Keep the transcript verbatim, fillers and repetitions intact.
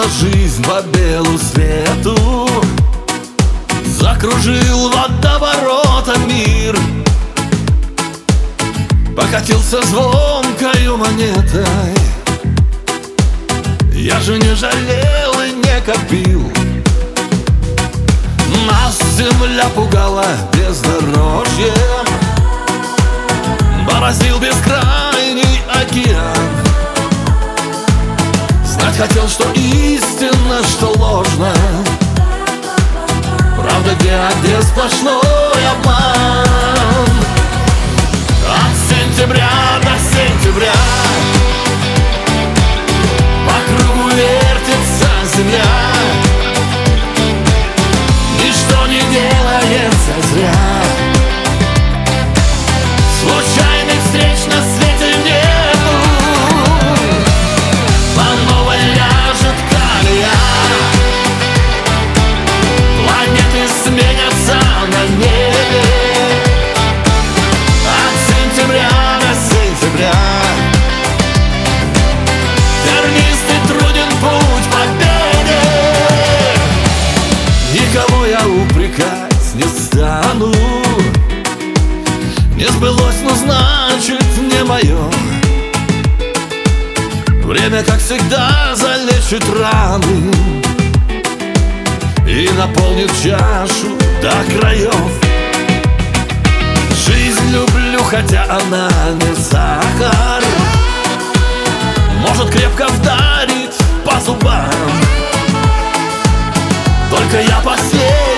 Погнала жизнь по белу свету, закружил водоворотом мир, покатился звонкою монетой. Я же не жалел и не копил. Нас земля пугала бездорожьем, бороздил бескрайний океан. Знать хотел, что истинно, что ложно, правда где, а где сплошной обман. От сентября до сентября по кругу вертится земля, ничто не делается зря. Случайных встреч на свете нету, по новой ляжет колея. Планеты сменятся на небе от сентября до сентября. Тернистый труден путь победы, никого я упрекать не стану. Не сбылось, но значит не мое. Время, как всегда, залечит раны и наполнит чашу до краев. Жизнь люблю, хотя она не сахар, может крепко вдарить по зубам. Только я последний